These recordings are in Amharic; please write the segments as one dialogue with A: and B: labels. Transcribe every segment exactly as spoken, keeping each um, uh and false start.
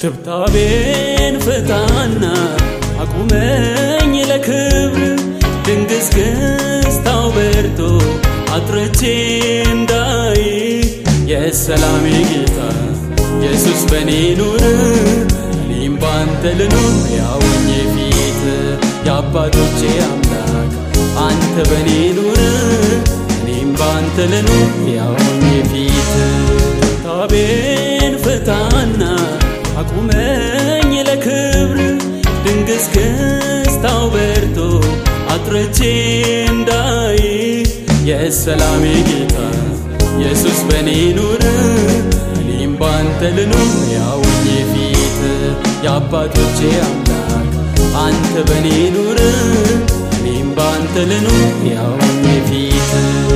A: ትብታቤን ፍታና አቁመኝ ለክብር ድንግዝግዝታው በርቶ አጥርቼ እንዳይ የሰላሜ ጌታ ኢየሱስ በኔ ኑር እኔም ባንተ ልኑር ያውኝ ፊት የአባቶቼ አምላክ አንተ በኔ ኑር እኔም ባንተ ልኑር ያውኝ ፊት ትብታቤን ፍታና አቁመኝ ለክብር ድንግዝግዝታው በርቶ አጥርቼ እንዳይ የሰላሜ ጌታ ኢየሱስ በኔ ኑር እኔም ባንተ ልኑር ያውኝ ፊት የአባቶቼ አምላክ አንተ በኔ ኑር እኔም ባንተ ልኑር ያውኝ ፊት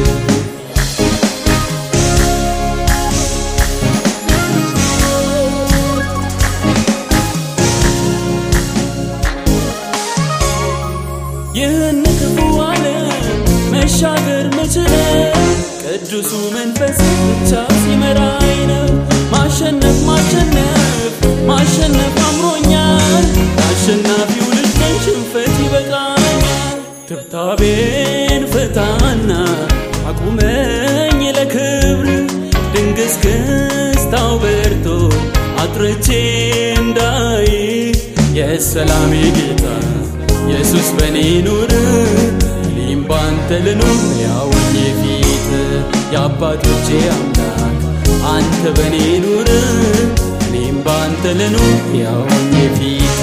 A: ይህን ክፉ ዓለም መሻገር ምችለው ቅዱሱ መንፈስ ብቻ ሲመራኝ ነው ማሸነፍ ማሸነፍ ማሸነፍ አምሮኛል አሸናፊው ልጅ ነኝ ሽንፈት ይበቃኛል ትብታቤን ፍታና አቁመኝ ለክብር ድንግዝግዝታው በርቶ አጥርቼ እንዳይ የሰላሜ ጌታ ኢየሱስ በኔ ኑር እኔም ባንተ ልኑር ያውኝ ፊት የአባቶቼ አምላክ አንተ በኔ ኑር እኔም ባንተ ልኑር ያውኝ ፊት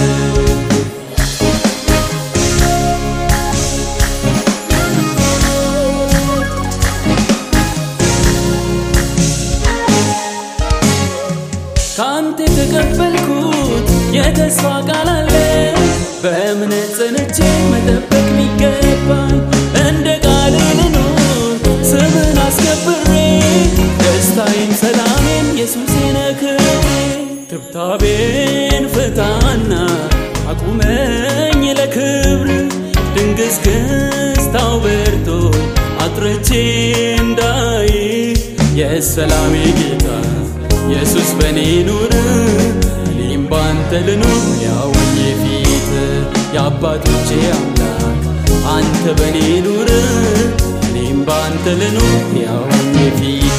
A: ካንተ የተቀበልኩት የተስፋ ቃል አለ በእምነት ጸንቼ መጠበቅ ሚገባኝ እንደ ቃል ልኑር ስምን አስከብሬ ደስታዬን ሰላሜን ኢየሱሴ ነህ ክብሬ ትብታቤን ፍታና አቁመኝ ለክብር ድንግዝግዝታው በርቶ አጥርቼ እንዳይ የሰላሜ ጌታ ኢየሱስ በኔ ኑር እኔም ባንተ ልኑር ያውኝ ፊት የአባቶቼ አምላክ አንተ በኔ ኑር እኔም ባንተ ልኑር ያውኝ ፊት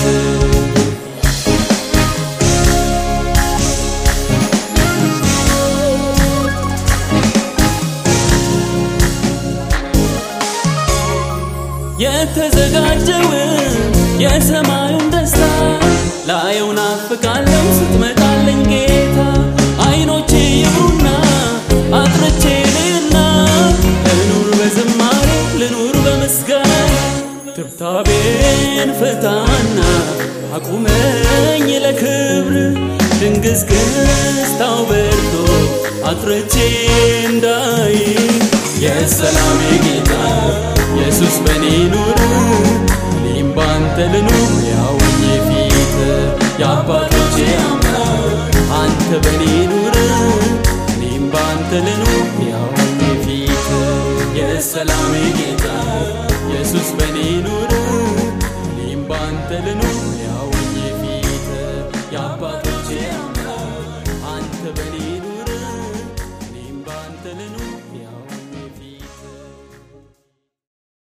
A: የተዘጋጀውን የሰማዩን ደስታ ላየው ናፍቃለሁ ስትመጣልኝ ጌታ አይኖቼ ይብሩና አጥርቼ ልይና ልኑር በዝማሬ ልኑር በምስጋና ትብታቤን ፍታና አቁመኝ ለክብር ድንግዝግዝታው በርቶ አጥርቼ እንዳይ የሰላሜ ጌታ ኢየሱስ በኔ ኑር እኔም ባንተ ልኑር ያውኝ ፊት የአባቶቼ አምላክ አንተ በኔ ኑር እኔም ባንተ ልኑር ያውኝ ፊት የሰላሜ ጌታ ኢየሱስ በኔ ኑር እኔም ባንተ ልኑር ያውኝ ፊት የአባቶቼ አምላክ አንተ በኔ ኑር እኔም ባንተ ልኑር